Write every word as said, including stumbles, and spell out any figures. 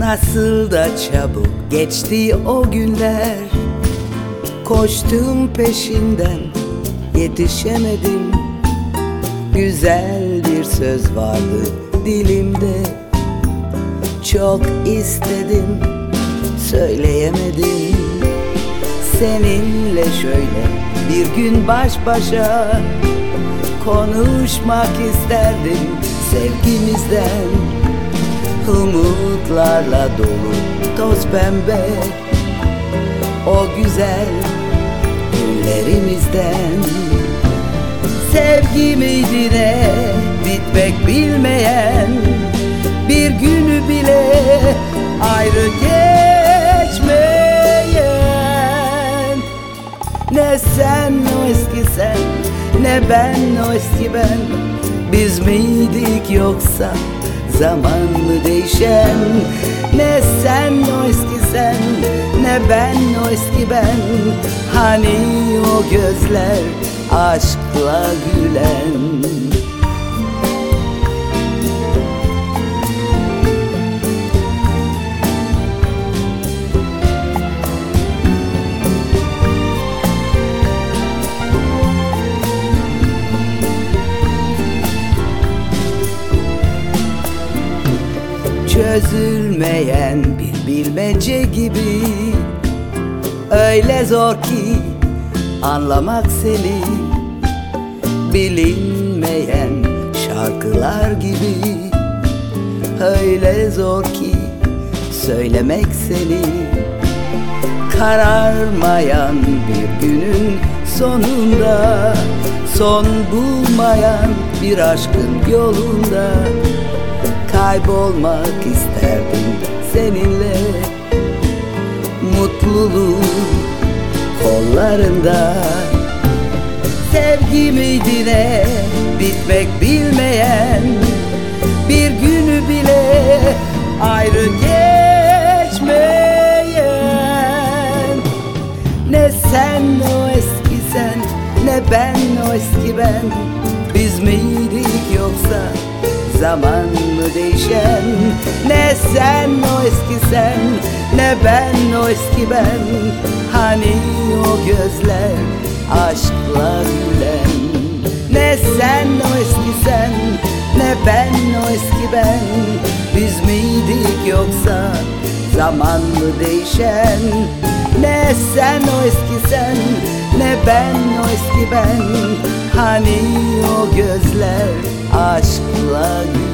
Nasıl da çabuk geçti o günler. Koştum peşinden, yetişemedim. Güzel bir söz vardı dilimde, çok istedim, söyleyemedim. Seninle şöyle bir gün baş başa konuşmak isterdim sevgimizden. Umutlarla dolu toz pembe o güzel günlerimizden. Sevgi miydi ne, bitmek bilmeyen, bir günü bile ayrı geçmeyen. Ne sen o eski sen, ne ben o eski ben. Biz miydik yoksa zaman mı değişen? Ne sen o eski sen, ne ben o eski ben. Hani o gözler aşkla gülen. Çözülmeyen bir bilmece gibi, öyle zor ki anlamak seni. Bilinmeyen şarkılar gibi, öyle zor ki söylemek seni. Kararmayan bir günün sonunda, son bulmayan bir aşkın yolunda kaybolmak isterdim seninle. Mutluluğun kollarında. Sevgi miydi ne, bitmek bilmeyen, bir günü bile ayrı geçmeyen. Ne sen o eski sen, ne ben o eski ben. Biz miydik yoksa zaman mı değişen? Ne sen o eski sen, ne ben o eski ben. Hani o gözler aşkla gülen. Ne sen o eski sen, ne ben o eski ben. Biz miydik yoksa zaman mı değişen? Ne sen o eski sen, ne ben o eski ben. Hani o gözler aşkla gülen.